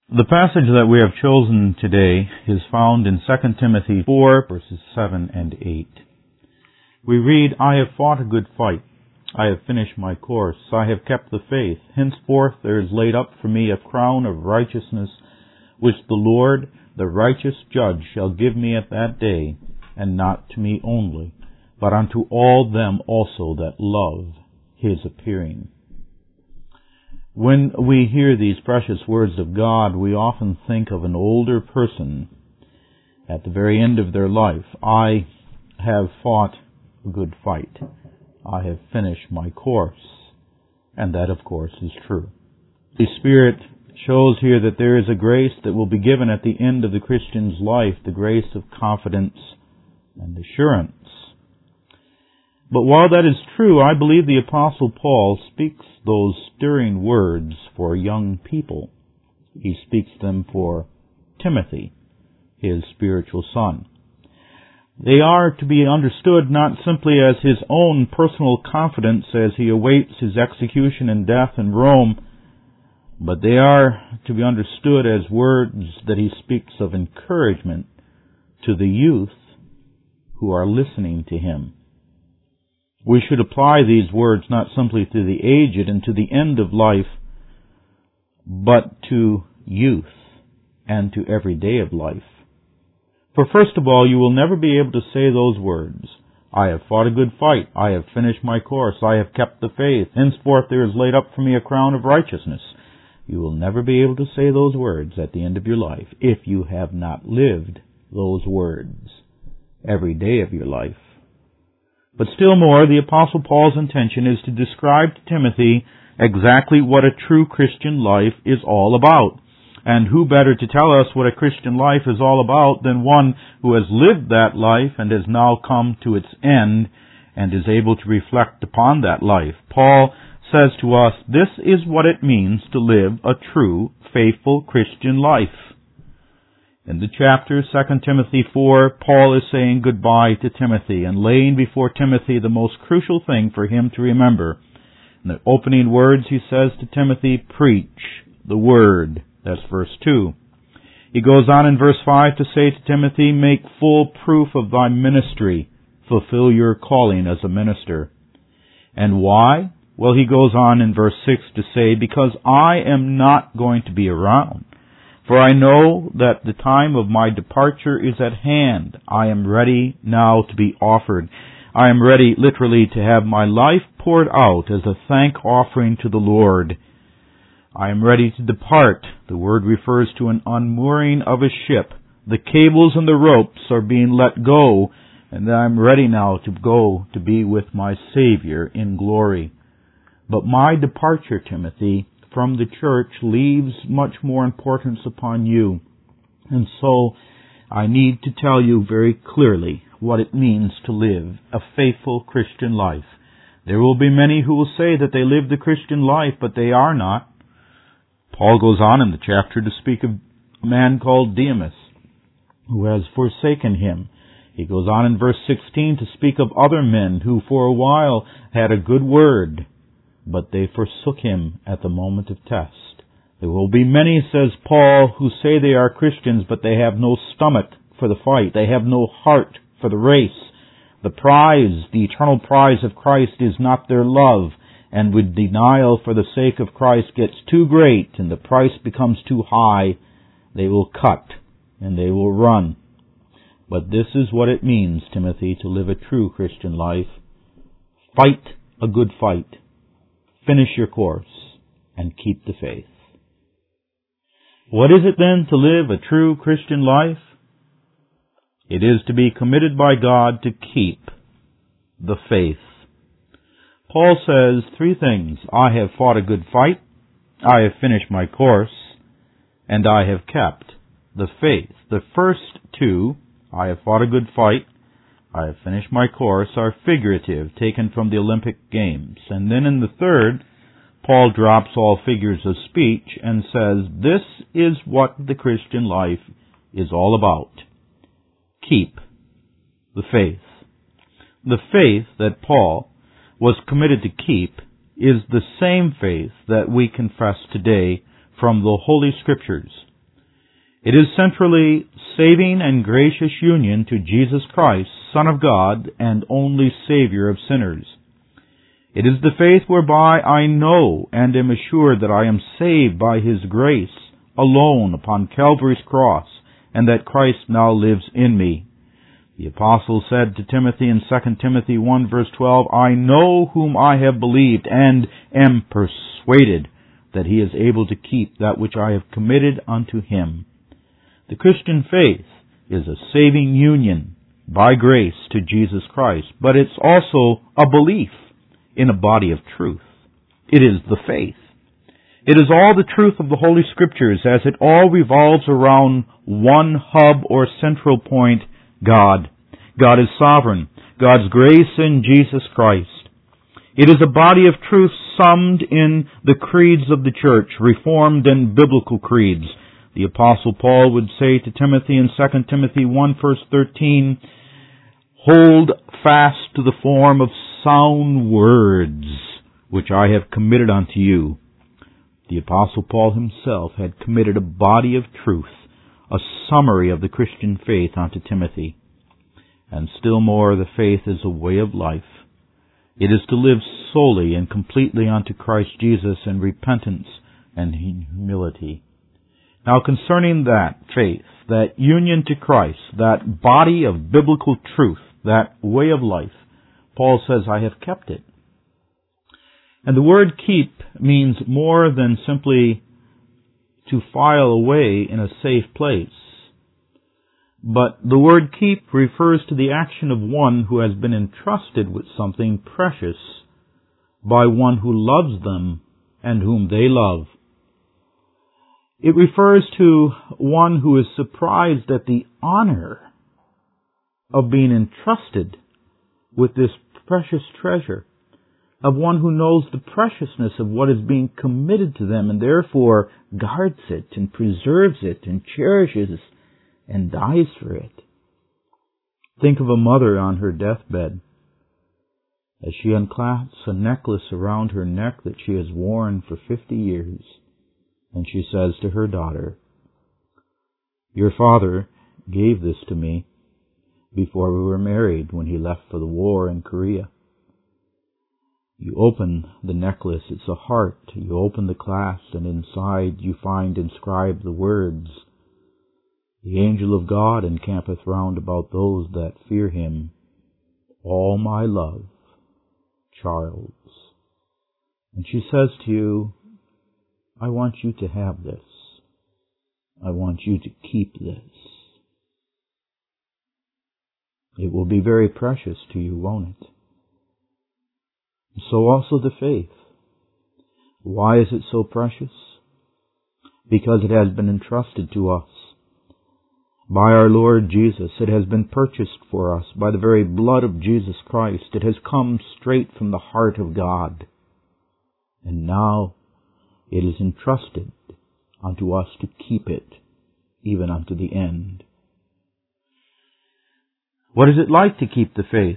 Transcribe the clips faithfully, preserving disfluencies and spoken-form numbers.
The passage that we have chosen today is found in Second Timothy four, verses seven and eight. We read, I have fought a good fight. I have finished my course. I have kept the faith. Henceforth there is laid up for me a crown of righteousness, which the Lord, the righteous judge, shall give me at that day, and not to me only, but unto all them also that love his appearing. When we hear these precious words of God, we often think of an older person at the very end of their life. I have fought a good fight. I have finished my course. And that, of course, is true. The Spirit shows here that there is a grace that will be given at the end of the Christian's life, the grace of confidence and assurance. But while that is true, I believe the Apostle Paul speaks those stirring words for young people. He speaks them for Timothy, his spiritual son. They are to be understood not simply as his own personal confidence as he awaits his execution and death in Rome, but they are to be understood as words that he speaks of encouragement to the youth who are listening to him. We should apply these words not simply to the aged and to the end of life, but to youth and to every day of life. For first of all, you will never be able to say those words, I have fought a good fight, I have finished my course, I have kept the faith, henceforth there is laid up for me a crown of righteousness. You will never be able to say those words at the end of your life if you have not lived those words every day of your life. But still more, the Apostle Paul's intention is to describe to Timothy exactly what a true Christian life is all about. And who better to tell us what a Christian life is all about than one who has lived that life and has now come to its end and is able to reflect upon that life. Paul says to us, this is what it means to live a true, faithful Christian life. In the chapter, Second Timothy four, Paul is saying goodbye to Timothy and laying before Timothy the most crucial thing for him to remember. In the opening words, he says to Timothy, preach the word. That's verse two. He goes on in verse five to say to Timothy, make full proof of thy ministry. Fulfill your calling as a minister. And why? Well, he goes on in verse six to say, because I am not going to be around. For I know that the time of my departure is at hand. I am ready now to be offered. I am ready, literally, to have my life poured out as a thank offering to the Lord. I am ready to depart. The word refers to an unmooring of a ship. The cables and the ropes are being let go, and I am ready now to go to be with my Savior in glory. But my departure, Timothy, from the church leaves much more importance upon you. And so I need to tell you very clearly what it means to live a faithful Christian life. There will be many who will say that they live the Christian life, but they are not. Paul goes on in the chapter to speak of a man called Demas, who has forsaken him. He goes on in verse sixteen to speak of other men who for a while had a good word, but they forsook him at the moment of test. There will be many, says Paul, who say they are Christians, but they have no stomach for the fight. They have no heart for the race. The prize, the eternal prize of Christ is not their love, and when denial for the sake of Christ gets too great and the price becomes too high, they will cut and they will run. But this is what it means, Timothy, to live a true Christian life. Fight a good fight. Finish your course and keep the faith. What is it then to live a true Christian life? It is to be committed by God to keep the faith. Paul says three things. I have fought a good fight, I have finished my course, and I have kept the faith. The first two, I have fought a good fight, I have finished my course, are figurative, taken from the Olympic Games. And then in the third, Paul drops all figures of speech and says, this is what the Christian life is all about. Keep the faith. The faith that Paul was committed to keep is the same faith that we confess today from the Holy Scriptures. It is centrally saving and gracious union to Jesus Christ, Son of God and only Savior of sinners. It is the faith whereby I know and am assured that I am saved by His grace alone upon Calvary's cross, and that Christ now lives in me. The apostle said to Timothy in Second Timothy one verse twelve, I know whom I have believed, and am persuaded that He is able to keep that which I have committed unto Him. The Christian faith is a saving union by grace to Jesus Christ, but it's also a belief in a body of truth. It is the faith. It is all the truth of the Holy Scriptures, as it all revolves around one hub or central point, God. God is sovereign. God's grace in Jesus Christ. It is a body of truth summed in the creeds of the church, Reformed and biblical creeds. The Apostle Paul would say to Timothy in Second Timothy one verse thirteen, hold fast to the form of sound words, which I have committed unto you. The Apostle Paul himself had committed a body of truth, a summary of the Christian faith unto Timothy. And still more, the faith is a way of life. It is to live solely and completely unto Christ Jesus in repentance and humility. Now concerning that faith, that union to Christ, that body of biblical truth, that way of life, Paul says, I have kept it. And the word keep means more than simply to file away in a safe place. But the word keep refers to the action of one who has been entrusted with something precious by one who loves them and whom they love. It refers to one who is surprised at the honor of being entrusted with this precious treasure, of one who knows the preciousness of what is being committed to them and therefore guards it and preserves it and cherishes and dies for it. Think of a mother on her deathbed as she unclasps a necklace around her neck that she has worn for fifty years, and she says to her daughter, your father gave this to me before we were married when he left for the war in Korea. You open the necklace, it's a heart. You open the clasp, and inside you find inscribed the words, the angel of God encampeth round about those that fear him. All my love, Charles. And she says to you, I want you to have this. I want you to keep this. It will be very precious to you, won't it? So also the faith. Why is it so precious? Because it has been entrusted to us by our Lord Jesus. It has been purchased for us by the very blood of Jesus Christ. It has come straight from the heart of God. And now it is entrusted unto us to keep it, even unto the end. What is it like to keep the faith?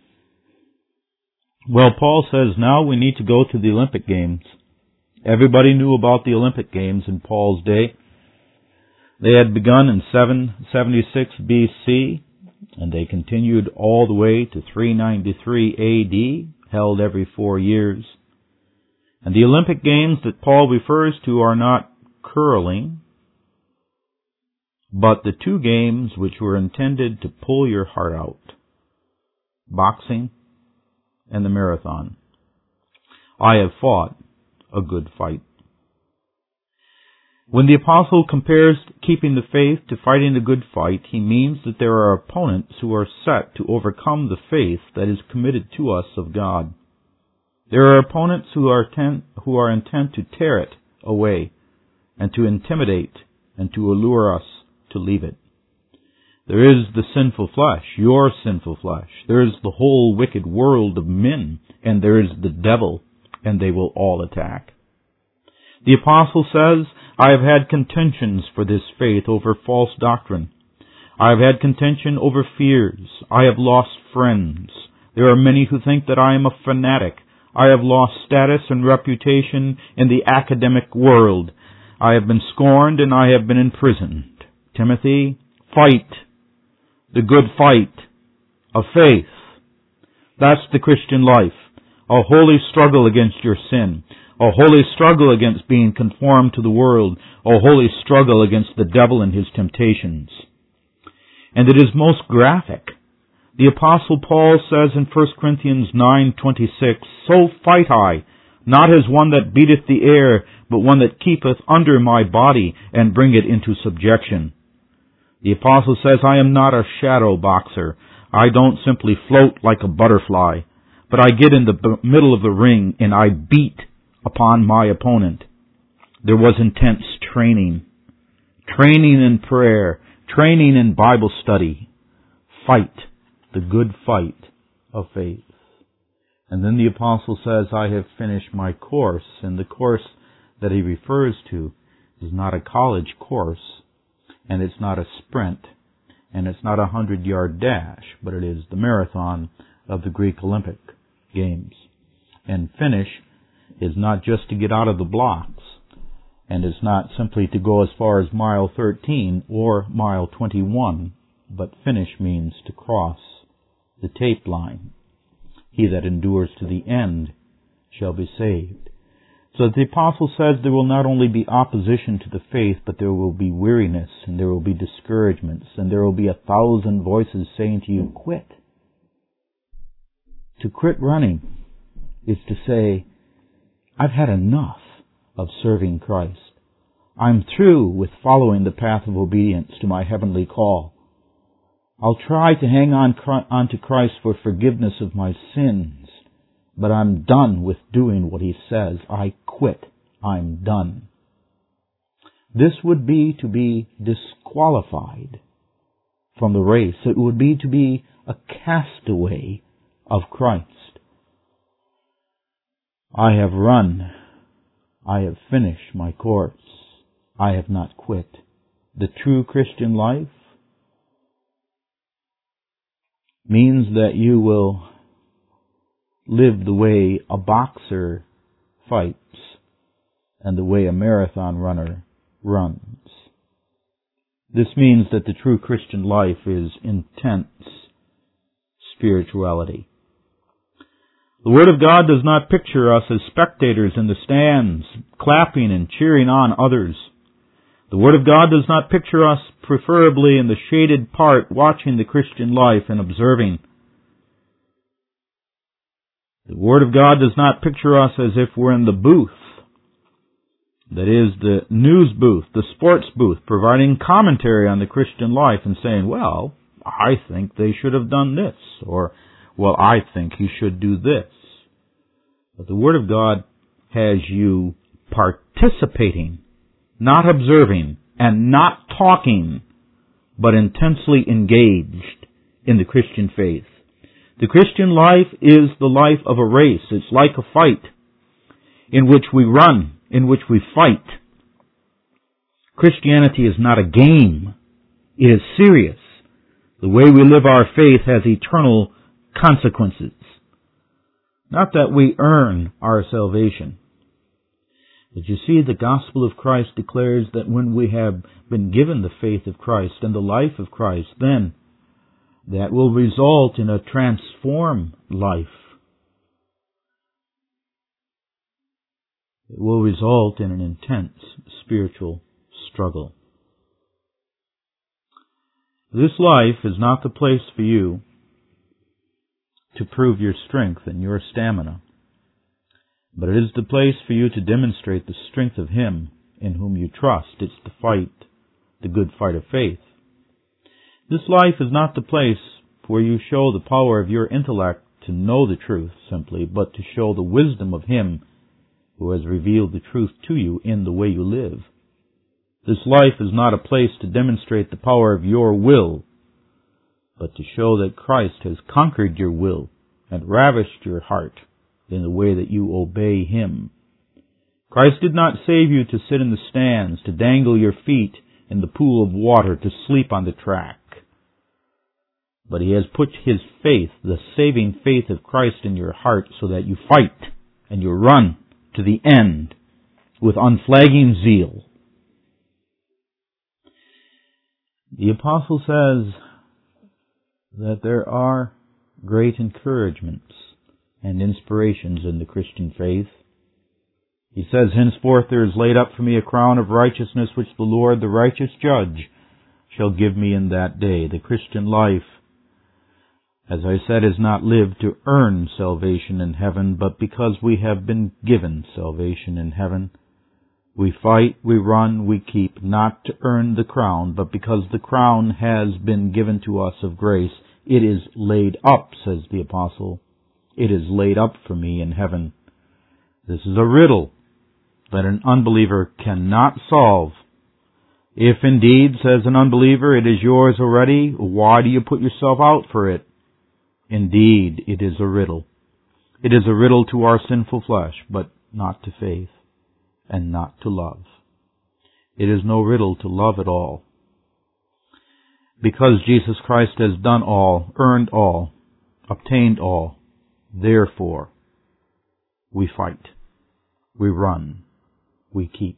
Well, Paul says now we need to go to the Olympic Games. Everybody knew about the Olympic Games in Paul's day. They had begun in seven seventy-six B C, and they continued all the way to three ninety-three A D, held every four years. And the Olympic Games that Paul refers to are not curling, but the two games which were intended to pull your heart out, boxing and the marathon. I have fought a good fight. When the apostle compares keeping the faith to fighting a good fight, he means that there are opponents who are set to overcome the faith that is committed to us of God. There are opponents who are intent, who are intent to tear it away and to intimidate and to allure us to leave it. There is the sinful flesh, your sinful flesh. There is the whole wicked world of men, and there is the devil, and they will all attack. The apostle says, I have had contentions for this faith over false doctrine. I have had contention over fears. I have lost friends. There are many who think that I am a fanatic. I have lost status and reputation in the academic world. I have been scorned and I have been imprisoned. Timothy, fight the good fight of faith. That's the Christian life. A holy struggle against your sin. A holy struggle against being conformed to the world. A holy struggle against the devil and his temptations. And it is most graphic. The Apostle Paul says in First Corinthians nine twenty-six, "So fight I, not as one that beateth the air, but one that keepeth under my body, and bring it into subjection." The Apostle says, "I am not a shadow boxer. I don't simply float like a butterfly, but I get in the b- middle of the ring and I beat upon my opponent." There was intense training. Training in prayer. Training in Bible study. Fight the good fight of faith. And then the Apostle says, "I have finished my course." And the course that he refers to is not a college course, and it's not a sprint, and it's not a hundred-yard dash, but it is the marathon of the Greek Olympic Games. And finish is not just to get out of the blocks, and it's not simply to go as far as mile thirteen or mile twenty-one, but finish means to cross the tape line. He that endures to the end shall be saved. So the Apostle says there will not only be opposition to the faith, but there will be weariness, and there will be discouragements, and there will be a thousand voices saying to you, quit. To quit running is to say, I've had enough of serving Christ. I'm through with following the path of obedience to my heavenly call. I'll try to hang on onto Christ for forgiveness of my sins, but I'm done with doing what He says. I quit. I'm done. This would be to be disqualified from the race. It would be to be a castaway of Christ. I have run. I have finished my course. I have not quit. The true Christian life means that you will live the way a boxer fights and the way a marathon runner runs. This means that the true Christian life is intense spirituality. The Word of God does not picture us as spectators in the stands, clapping and cheering on others. The Word of God does not picture us preferably in the shaded part watching the Christian life and observing. The Word of God does not picture us as if we're in the booth, that is, the news booth, the sports booth, providing commentary on the Christian life and saying, well, I think they should have done this, or, well, I think he should do this. But the Word of God has you participating, not observing, and not talking, but intensely engaged in the Christian faith. The Christian life is the life of a race. It's like a fight in which we run, in which we fight. Christianity is not a game. It is serious. The way we live our faith has eternal consequences. Not that we earn our salvation. But you see, the gospel of Christ declares that when we have been given the faith of Christ and the life of Christ, then that will result in a transformed life. It will result in an intense spiritual struggle. This life is not the place for you to prove your strength and your stamina, but it is the place for you to demonstrate the strength of Him in whom you trust. It's the fight, the good fight of faith. This life is not the place where you show the power of your intellect to know the truth simply, but to show the wisdom of Him who has revealed the truth to you in the way you live. This life is not a place to demonstrate the power of your will, but to show that Christ has conquered your will and ravished your heart in the way that you obey Him. Christ did not save you to sit in the stands, to dangle your feet in the pool of water, to sleep on the track. But He has put His faith, the saving faith of Christ, in your heart so that you fight and you run to the end with unflagging zeal. The apostle says that there are great encouragements and inspirations in the Christian faith. He says, henceforth there is laid up for me a crown of righteousness, which the Lord, the righteous judge, shall give me in that day. The Christian life, as I said, is not lived to earn salvation in heaven, but because we have been given salvation in heaven. We fight, we run, we keep, not to earn the crown, but because the crown has been given to us of grace. It is laid up, says the apostle. It is laid up for me in heaven. This is a riddle that an unbeliever cannot solve. If indeed, says an unbeliever, it is yours already, why do you put yourself out for it? Indeed, it is a riddle. It is a riddle to our sinful flesh, but not to faith, and not to love. It is no riddle to love at all. Because Jesus Christ has done all, earned all, obtained all, therefore, we fight, we run, we keep.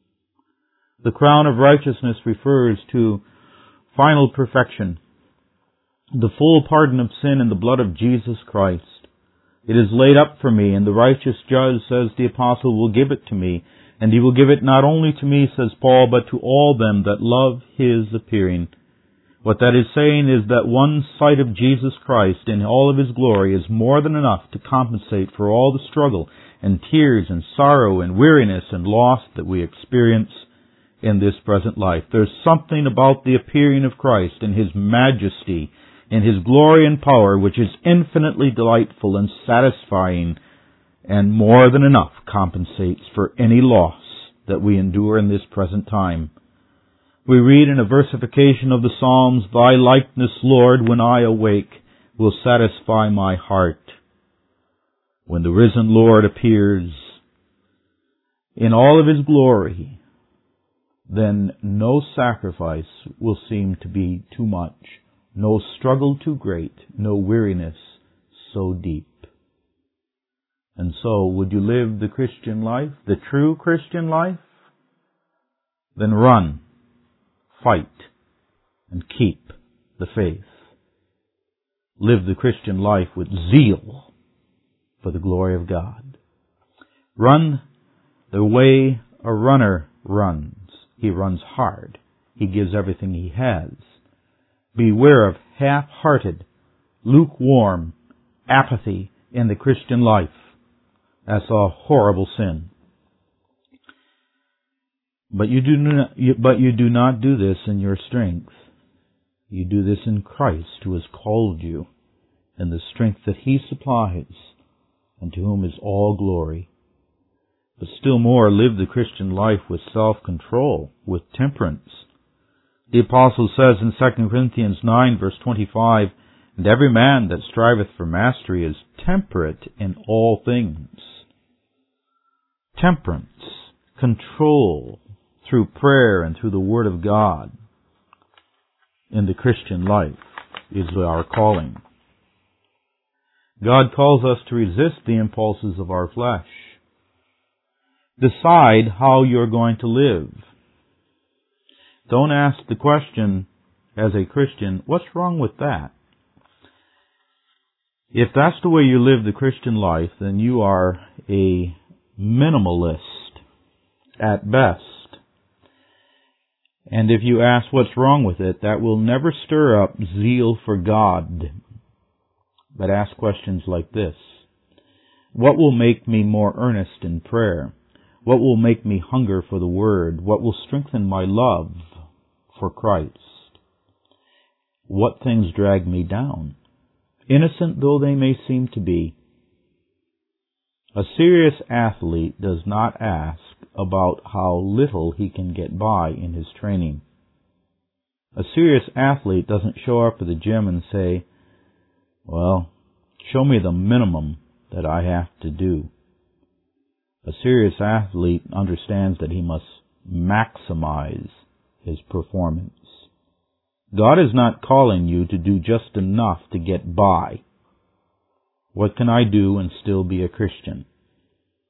The crown of righteousness refers to final perfection, the full pardon of sin in the blood of Jesus Christ. It is laid up for me, and the righteous judge, says the apostle, will give it to me, and he will give it not only to me, says Paul, but to all them that love his appearing. What that is saying is that one sight of Jesus Christ in all of his glory is more than enough to compensate for all the struggle and tears and sorrow and weariness and loss that we experience in this present life. There's something about the appearing of Christ in his majesty, in his glory and power, which is infinitely delightful and satisfying, and more than enough compensates for any loss that we endure in this present time. We read in a versification of the Psalms, Thy likeness, Lord, when I awake, will satisfy my heart. When the risen Lord appears in all of his glory, then no sacrifice will seem to be too much, no struggle too great, no weariness so deep. And so, would you live the Christian life, the true Christian life? Then run, fight, and keep the faith. Live the Christian life with zeal for the glory of God. Run the way a runner runs. He runs hard. He gives everything he has. Beware of half-hearted, lukewarm apathy in the Christian life. That's a horrible sin. But you do not, you, but you do not do this in your strength. You do this in Christ, who has called you, in the strength that he supplies, and to whom is all glory. But still more, live the Christian life with self-control, with temperance. The apostle says in Second Corinthians nine, verse twenty-five, And every man that striveth for mastery is temperate in all things. Temperance, control, through prayer and through the Word of God in the Christian life is our calling. God calls us to resist the impulses of our flesh. Decide how you're going to live. Don't ask the question as a Christian, what's wrong with that? If that's the way you live the Christian life, then you are a minimalist at best. And if you ask what's wrong with it, that will never stir up zeal for God. But ask questions like this. What will make me more earnest in prayer? What will make me hunger for the Word? What will strengthen my love for Christ? What things drag me down? Innocent though they may seem to be. A serious athlete does not ask about how little he can get by in his training. A serious athlete doesn't show up at the gym and say, well, show me the minimum that I have to do. A serious athlete understands that he must maximize his performance. God is not calling you to do just enough to get by. What can I do and still be a Christian?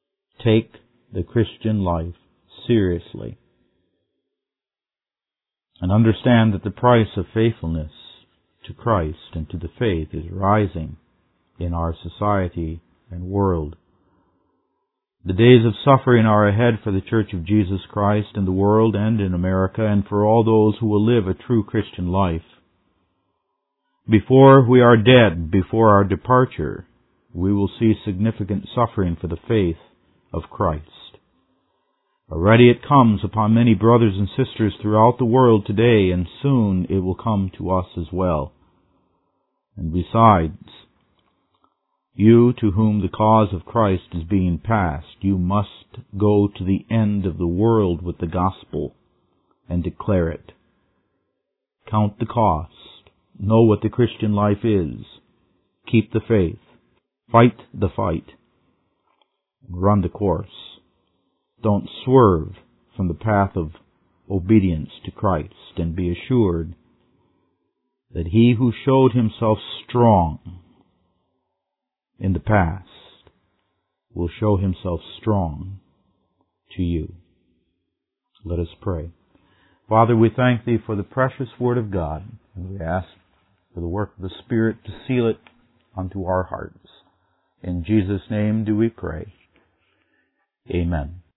Take the Christian life seriously. and understand that the price of faithfulness to Christ and to the faith is rising in our society and world. The days of suffering are ahead for the Church of Jesus Christ in the world and in America, and for all those who will live a true Christian life. Before we are dead, before our departure, we will see significant suffering for the faith of Christ. Already it comes upon many brothers and sisters throughout the world today, and soon it will come to us as well. And besides, you to whom the cause of Christ is being passed, you must go to the end of the world with the gospel and declare it. Count the cost. Know what the Christian life is. Keep the faith. Fight the fight. Run the course. Don't swerve from the path of obedience to Christ, and be assured that He who showed Himself strong in the past will show Himself strong to you. Let us pray. Father, we thank Thee for the precious Word of God, and we ask for the work of the Spirit to seal it unto our hearts. In Jesus' name do we pray. Amen.